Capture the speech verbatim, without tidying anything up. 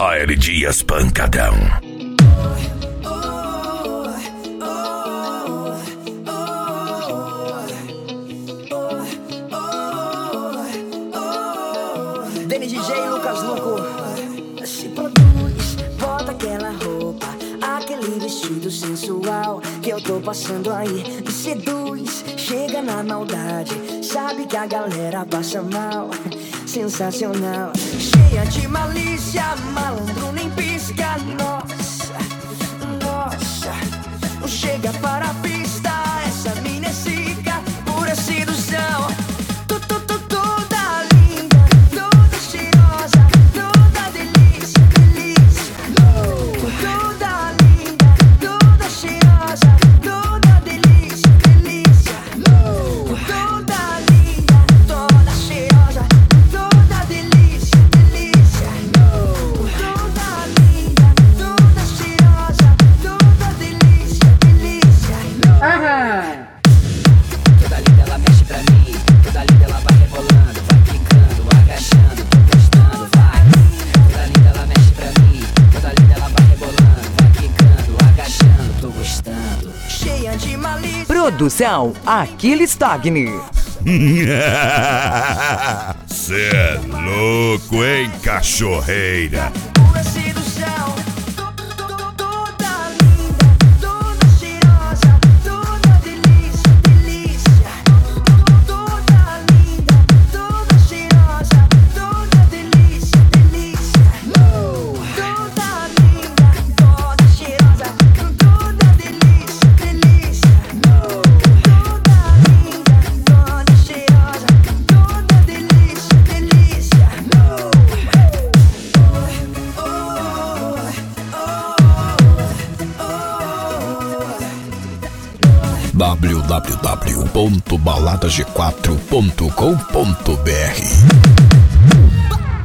A L Dias Pancadão. Dene D J, Lucas Luco. Se produz, bota aquela roupa, aquele vestido sensual que eu tô passando aí. Me seduz, chega na maldade, sabe que a galera passa mal. Sensacional, cheia de malícia, malandro nem pisca. Nossa, nossa, chega para a pista, essa mina é zica, pura sedução. Tu, tu, tu, toda linda, toda cheirosa, toda delícia, delícia. Toda linda, toda cheirosa, toda delícia, delícia. Toda linda, toda cheirosa, toda delícia, delícia. Toda linda, toda cheirosa, toda delícia, delícia. Aham. Toda linda ela mexe pra mim, toda linda ela vai rebolando, vai quicando, agachando, tô gostando, vai. Toda linda ela mexe pra mim, toda linda ela vai rebolando, vai quicando, agachando, tô gostando. Cheia de malícia. Produção Aquiles Tagni. Cê é louco, hein, cachorreira? Pura sedução. Toda linda, toda cheirosa, toda delícia, delícia. Toda linda, toda cheirosa, toda delícia, delícia. Toda linda, toda cheirosa, toda delícia, delícia. Toda linda, toda cheirosa, toda delícia, delícia. w w w ponto balada g quatro ponto com ponto b r